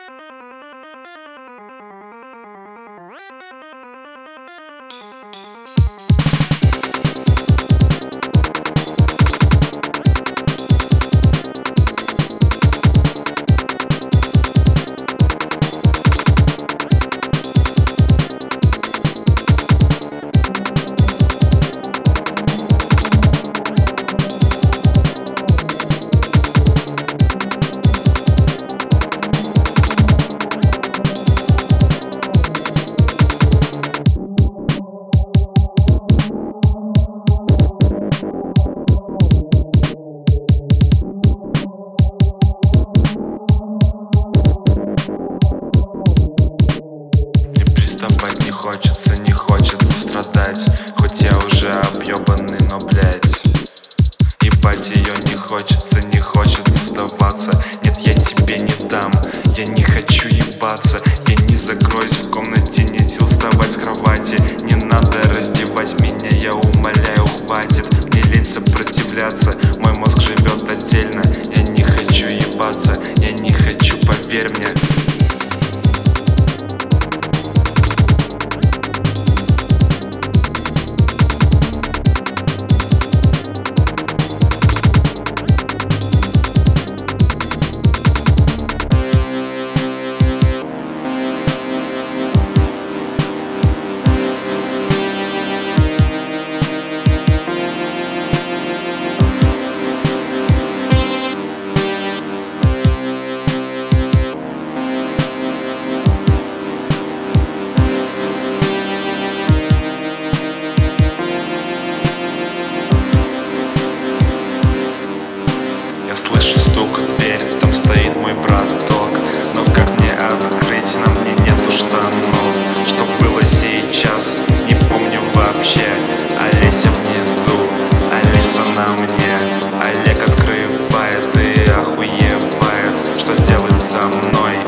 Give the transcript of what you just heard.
Вставать не хочется страдать. Хоть я уже объебанный, но блять, ебать ее не хочется сдаваться. Нет, я тебе не дам, я не хочу ебаться. Я не закроюсь в комнате, нет сил вставать с кровати. Не надо раздевать меня, я умоляю, хватит. Мне лень сопротивляться, мой мозг живет отдельно. Я не хочу ебаться, я не хочу, поверь мне. Слышу стук в дверь, там стоит мой браток. Но как мне открыть, на мне нету штанов. Что было сейчас, не помню вообще. Олеся внизу, Алиса на мне. Олег открывает и охуевает, что делать со мной.